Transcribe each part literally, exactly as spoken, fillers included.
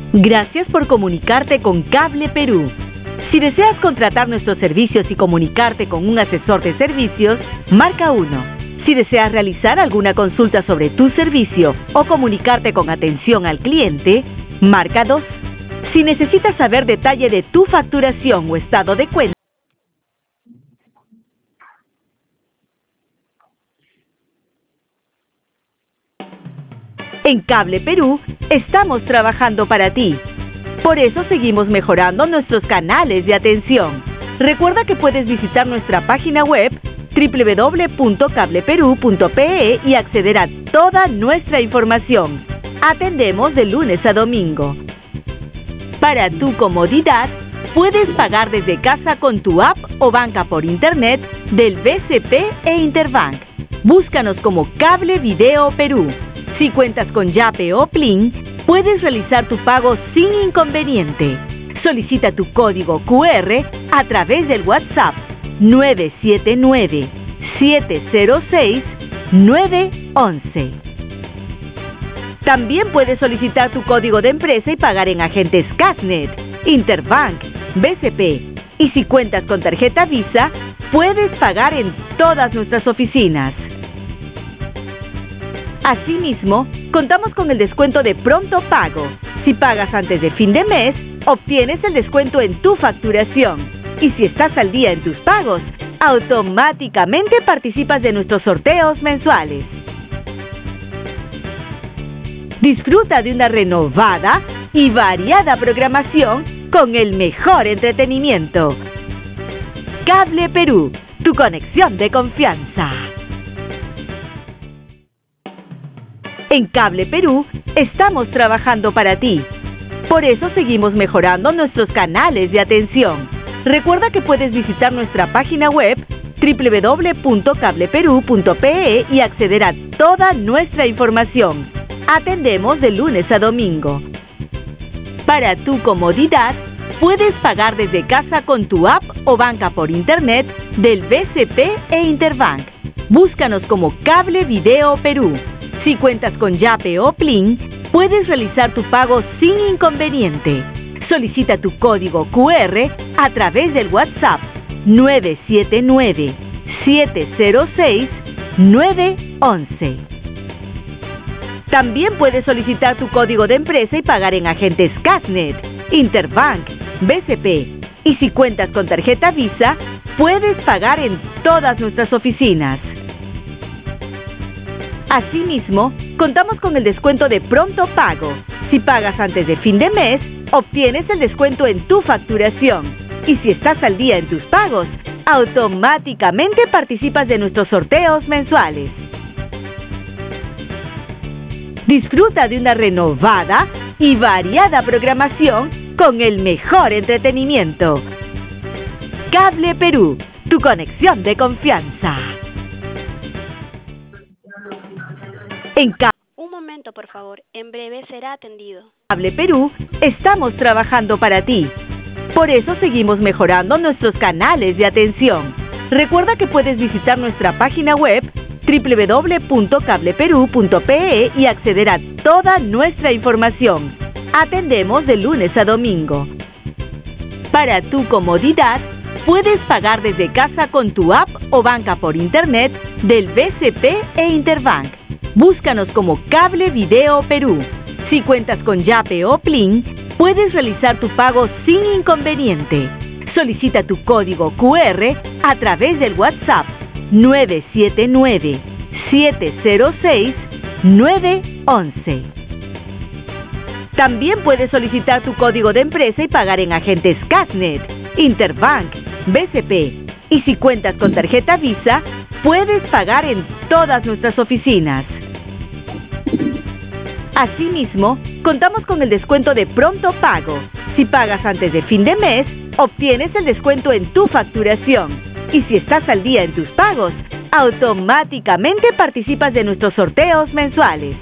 Gracias por comunicarte con Cable Perú. Si deseas contratar nuestros servicios y comunicarte con un asesor de servicios, marca uno. Si deseas realizar alguna consulta sobre tu servicio o comunicarte con atención al cliente, marca dos. Si necesitas saber detalle de tu facturación o estado de cuenta, en Cable Perú estamos trabajando para ti. Por eso seguimos mejorando nuestros canales de atención. Recuerda que puedes visitar nuestra página web doble u doble u doble u punto cable perú punto pe e y acceder a toda nuestra información. Atendemos de lunes a domingo. Para tu comodidad, puedes pagar desde casa con tu app o banca por internet del B C P e Interbank. Búscanos como Cable Video Perú. Si cuentas con Yape o Plin, puedes realizar tu pago sin inconveniente. Solicita tu código cu erre a través del WhatsApp nueve siete nueve, siete cero seis, nueve once. También puedes solicitar tu código de empresa y pagar en agentes Casnet, Interbank, B C P. Y si cuentas con tarjeta Visa, puedes pagar en todas nuestras oficinas. Asimismo, contamos con el descuento de pronto pago. Si pagas antes de fin de mes, obtienes el descuento en tu facturación. Y si estás al día en tus pagos, automáticamente participas de nuestros sorteos mensuales. Disfruta de una renovada y variada programación con el mejor entretenimiento. Cable Perú, tu conexión de confianza. En Cable Perú estamos trabajando para ti. Por eso seguimos mejorando nuestros canales de atención. Recuerda que puedes visitar nuestra página web doble u doble u doble u punto cable perú punto pe e y acceder a toda nuestra información. Atendemos de lunes a domingo. Para tu comodidad, puedes pagar desde casa con tu app o banca por internet del B C P e Interbank. Búscanos como Cable Video Perú. Si cuentas con Yape o Plin, puedes realizar tu pago sin inconveniente. Solicita tu código cu erre a través del WhatsApp nueve siete nueve, siete cero seis, nueve once. También puedes solicitar tu código de empresa y pagar en agentes Casnet, Interbank, B C P. Y si cuentas con tarjeta Visa, puedes pagar en todas nuestras oficinas. Asimismo, contamos con el descuento de pronto pago. Si pagas antes de fin de mes, obtienes el descuento en tu facturación. Y si estás al día en tus pagos, automáticamente participas de nuestros sorteos mensuales. Disfruta de una renovada y variada programación con el mejor entretenimiento. Cable Perú, tu conexión de confianza. En Cable Un momento, por favor. En breve será atendido. Cable Perú estamos trabajando para ti. Por eso seguimos mejorando nuestros canales de atención. Recuerda que puedes visitar nuestra página web doble u doble u doble u punto cable perú punto pe e y acceder a toda nuestra información. Atendemos de lunes a domingo. Para tu comodidad, puedes pagar desde casa con tu app o banca por internet del B C P e Interbank. Búscanos como Cable Video Perú. Si cuentas con Yape o Plin, puedes realizar tu pago sin inconveniente. Solicita tu código cu erre a través del WhatsApp nueve siete nueve, siete cero seis, nueve once. También puedes solicitar tu código de empresa y pagar en agentes Casnet, Interbank, B C P. Y si cuentas con tarjeta Visa, puedes pagar en todas nuestras oficinas. Asimismo, contamos con el descuento de pronto pago. Si pagas antes de fin de mes, obtienes el descuento en tu facturación. Y si estás al día en tus pagos, automáticamente participas de nuestros sorteos mensuales.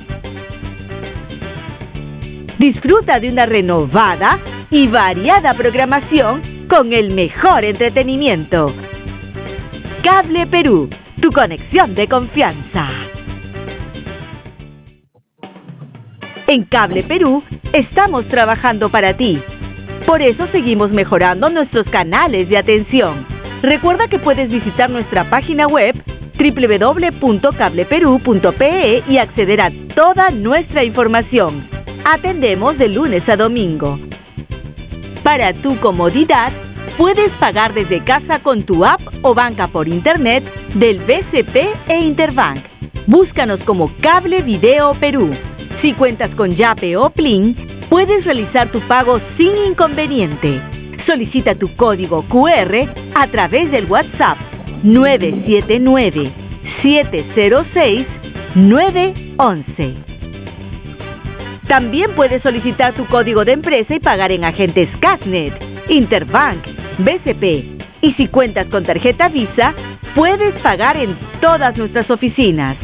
Disfruta de una renovada y variada programación con el mejor entretenimiento. Cable Perú, tu conexión de confianza. En En Cable Perú estamos trabajando para ti. Por eso seguimos mejorando nuestros canales de atención. Recuerda que puedes visitar nuestra página web doble u doble u doble u punto cable perú punto pe e y acceder a toda nuestra información. Atendemos de lunes a domingo. Para tu comodidad, puedes pagar desde casa con tu app o banca por internet del B C P e Interbank. Búscanos como Cable Video Perú. Si cuentas con Yape o Plin, puedes realizar tu pago sin inconveniente. Solicita tu código cu erre a través del WhatsApp nueve siete nueve, siete cero seis, nueve uno uno. También puedes solicitar tu código de empresa y pagar en agentes Casnet, Interbank, B C P. Y si cuentas con tarjeta Visa, puedes pagar en todas nuestras oficinas.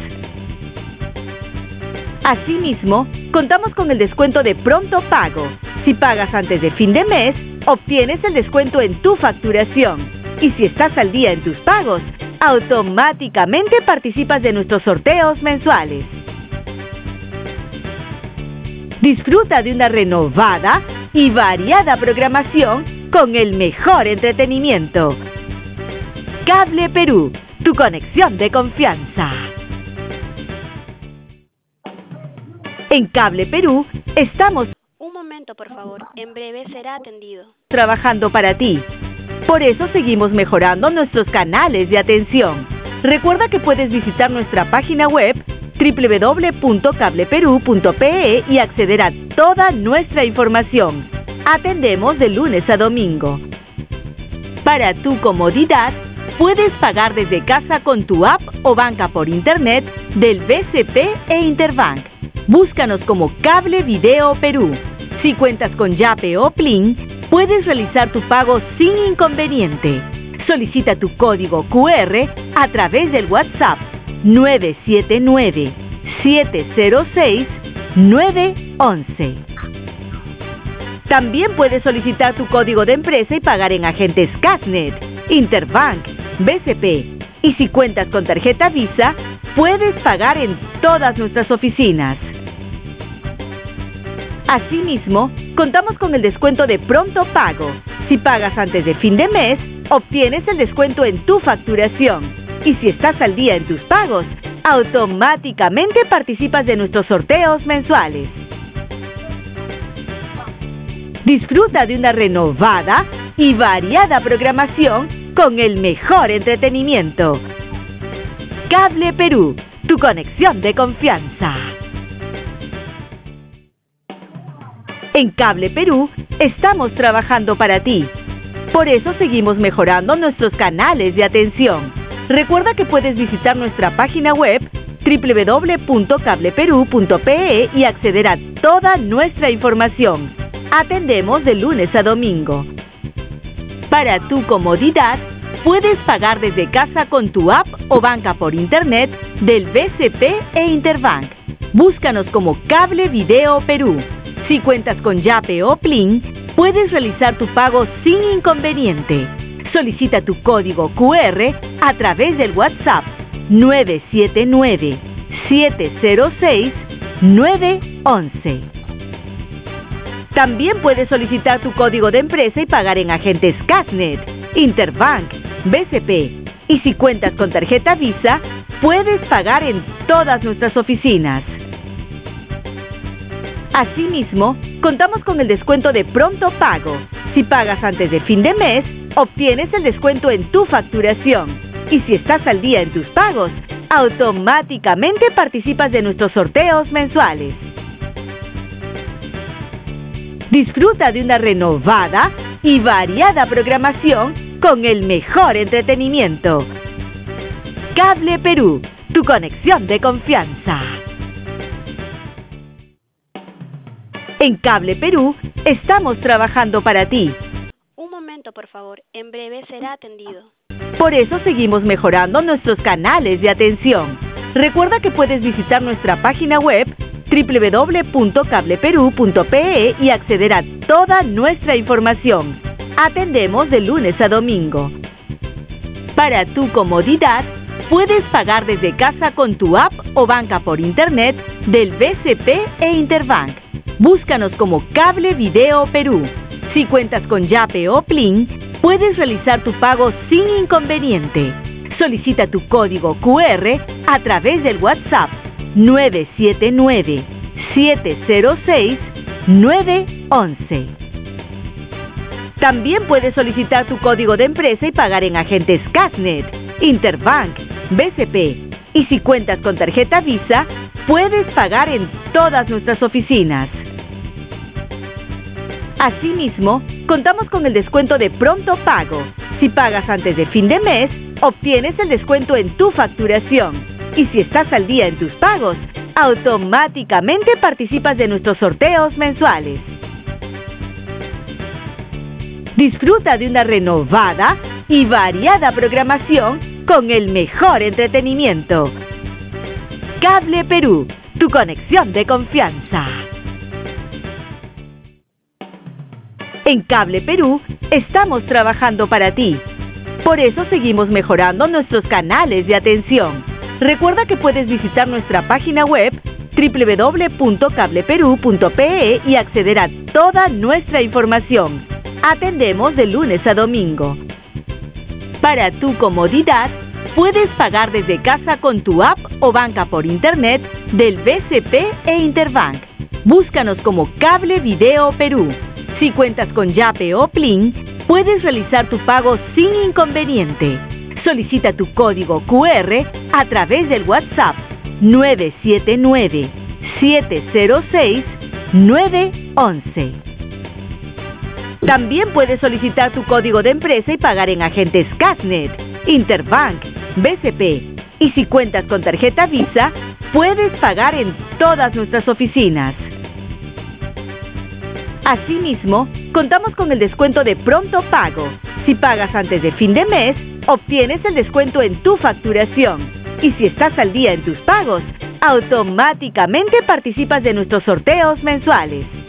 Asimismo, contamos con el descuento de Pronto Pago. Si pagas antes de fin de mes, obtienes el descuento en tu facturación. Y si estás al día en tus pagos, automáticamente participas de nuestros sorteos mensuales. Disfruta de una renovada y variada programación con el mejor entretenimiento. Cable Perú, tu conexión de confianza. En Cable Perú estamos Un momento, por favor. En breve será atendido. trabajando para ti. Por eso seguimos mejorando nuestros canales de atención. Recuerda que puedes visitar nuestra página web doble u doble u doble u punto cable perú punto pe e y acceder a toda nuestra información. Atendemos de lunes a domingo. Para tu comodidad, puedes pagar desde casa con tu app o banca por internet del B C P e Interbank. Búscanos como Cable Video Perú. Si cuentas con Yape o Plin, puedes realizar tu pago sin inconveniente. Solicita tu código cu erre a través del WhatsApp nueve siete nueve, siete cero seis, nueve uno uno. También puedes solicitar tu código de empresa y pagar en agentes Casnet, Interbank, B C P. Y si cuentas con tarjeta Visa, puedes pagar en todas nuestras oficinas. Asimismo, contamos con el descuento de Pronto Pago. Si pagas antes de fin de mes, obtienes el descuento en tu facturación. Y si estás al día en tus pagos, automáticamente participas de nuestros sorteos mensuales. Disfruta de una renovada y variada programación con el mejor entretenimiento. Cable Perú, tu conexión de confianza. En Cable Perú estamos trabajando para ti. Por eso seguimos mejorando nuestros canales de atención. Recuerda que puedes visitar nuestra página web doble u doble u doble u punto cable perú punto pe e y acceder a toda nuestra información. Atendemos de lunes a domingo. Para tu comodidad, puedes pagar desde casa con tu app o banca por internet del B C P e Interbank. Búscanos como Cable Video Perú. Si cuentas con Yape o Plin, puedes realizar tu pago sin inconveniente. Solicita tu código cu erre a través del WhatsApp nueve siete nueve, siete cero seis, nueve uno uno. También puedes solicitar tu código de empresa y pagar en agentes Casnet, Interbank, B C P. Y si cuentas con tarjeta Visa, puedes pagar en todas nuestras oficinas. Asimismo, contamos con el descuento de Pronto Pago. Si pagas antes de fin de mes, obtienes el descuento en tu facturación. Y si estás al día en tus pagos, automáticamente participas de nuestros sorteos mensuales. Disfruta de una renovada y variada programación con el mejor entretenimiento. Cable Perú, tu conexión de confianza. En Cable Perú estamos trabajando para ti. Un momento, por favor. En breve será atendido. Por eso seguimos mejorando nuestros canales de atención. Recuerda que puedes visitar nuestra página web doble u doble u doble u punto cable perú punto pe e y acceder a toda nuestra información. Atendemos de lunes a domingo. Para tu comodidad, puedes pagar desde casa con tu app o banca por internet del B C P e Interbank. Búscanos como Cable Video Perú. Si cuentas con Yape o Plin, puedes realizar tu pago sin inconveniente. Solicita tu código Q R a través del WhatsApp nueve siete nueve, siete cero seis, nueve once. También puedes solicitar tu código de empresa y pagar en agentes Casnet, Interbank, B C P. Y si cuentas con tarjeta Visa, puedes pagar en todas nuestras oficinas. Asimismo, contamos con el descuento de pronto pago. Si pagas antes de fin de mes, obtienes el descuento en tu facturación. Y si estás al día en tus pagos, automáticamente participas de nuestros sorteos mensuales. Disfruta de una renovada y variada programación con el mejor entretenimiento. Cable Perú, tu conexión de confianza. En Cable Perú estamos trabajando para ti. Por eso seguimos mejorando nuestros canales de atención. Recuerda que puedes visitar nuestra página web doble u doble u doble u punto cable perú punto pe e y acceder a toda nuestra información. Atendemos de lunes a domingo. Para tu comodidad, puedes pagar desde casa con tu app o banca por internet del B C P e Interbank. Búscanos como Cable Video Perú. Si cuentas con Yape o Plin, puedes realizar tu pago sin inconveniente. Solicita tu código Q R a través del WhatsApp nueve siete nueve, siete cero seis, nueve once. También puedes solicitar tu código de empresa y pagar en agentes Casnet, Interbank, B C P. Y si cuentas con tarjeta Visa, puedes pagar en todas nuestras oficinas. Asimismo, contamos con el descuento de pronto pago. Si pagas antes de fin de mes, obtienes el descuento en tu facturación. Y si estás al día en tus pagos, automáticamente participas de nuestros sorteos mensuales.